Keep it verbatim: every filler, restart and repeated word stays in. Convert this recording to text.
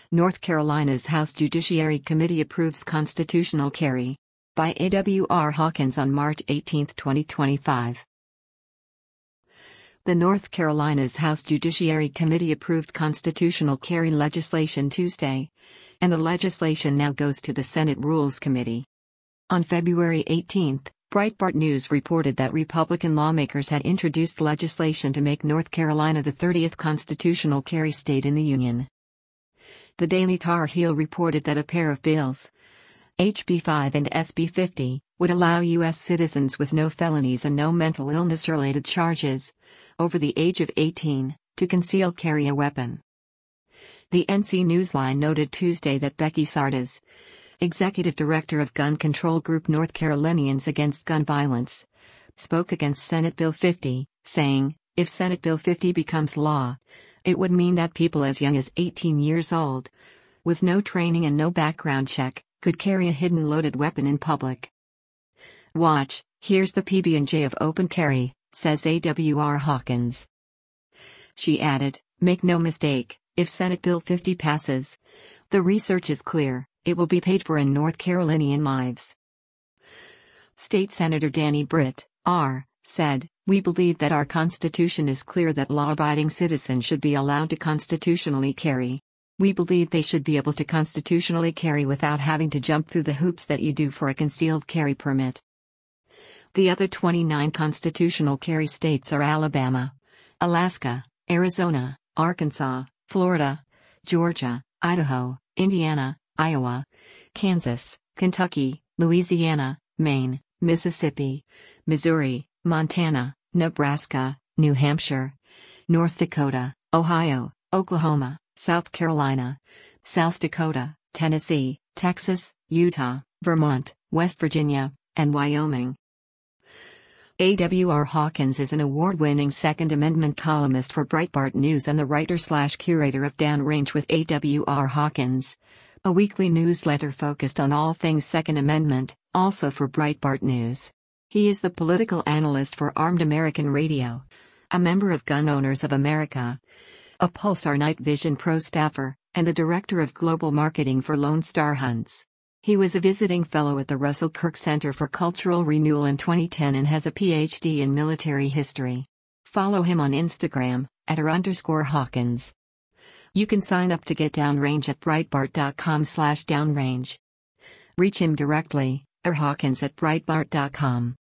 North Carolina's House Judiciary Committee approves constitutional carry. By A W R Hawkins on March eighteenth, twenty twenty-five. The North Carolina's House Judiciary Committee approved constitutional carry legislation Tuesday, and the legislation now goes to the Senate Rules Committee. On February eighteenth, Breitbart News reported that Republican lawmakers had introduced legislation to make North Carolina the thirtieth constitutional carry state in the Union. The Daily Tar Heel reported that a pair of bills, H B five and S B fifty, would allow U S citizens with no felonies and no mental illness-related charges, over the age of eighteen, to conceal carry a weapon. The N C Newsline noted Tuesday that Becky Sardas, executive director of gun control group North Carolinians Against Gun Violence, spoke against Senate Bill fifty, saying, "If Senate Bill fifty becomes law, it would mean that people as young as eighteen years old, with no training and no background check, could carry a hidden loaded weapon in public." "Watch, here's the P B and J of open carry," says A W R Hawkins. She added, "Make no mistake, if Senate Bill fifty passes, the research is clear, it will be paid for in North Carolinian lives." State Senator Danny Britt, R., said, "We believe that our Constitution is clear that law-abiding citizens should be allowed to constitutionally carry. We believe they should be able to constitutionally carry without having to jump through the hoops that you do for a concealed carry permit." The other twenty-nine constitutional carry states are Alabama, Alaska, Arizona, Arkansas, Florida, Georgia, Idaho, Indiana, Iowa, Kansas, Kentucky, Louisiana, Maine, Mississippi, Missouri, Montana, Nebraska, New Hampshire, North Dakota, Ohio, Oklahoma, South Carolina, South Dakota, Tennessee, Texas, Utah, Vermont, West Virginia, and Wyoming. A W R Hawkins is an award-winning Second Amendment columnist for Breitbart News and the writer-slash-curator of Downrange with A W R Hawkins, a weekly newsletter focused on all things Second Amendment, also for Breitbart News. He is the political analyst for Armed American Radio, a member of Gun Owners of America, a Pulsar Night Vision Pro staffer, and the director of global marketing for Lone Star Hunts. He was a visiting fellow at the Russell Kirk Center for Cultural Renewal in twenty ten and has a P H D in military history. Follow him on Instagram, at r underscore Hawkins. You can sign up to get Downrange at breitbart dot com slash downrange. Reach him directly, or Hawkins at breitbart dot com.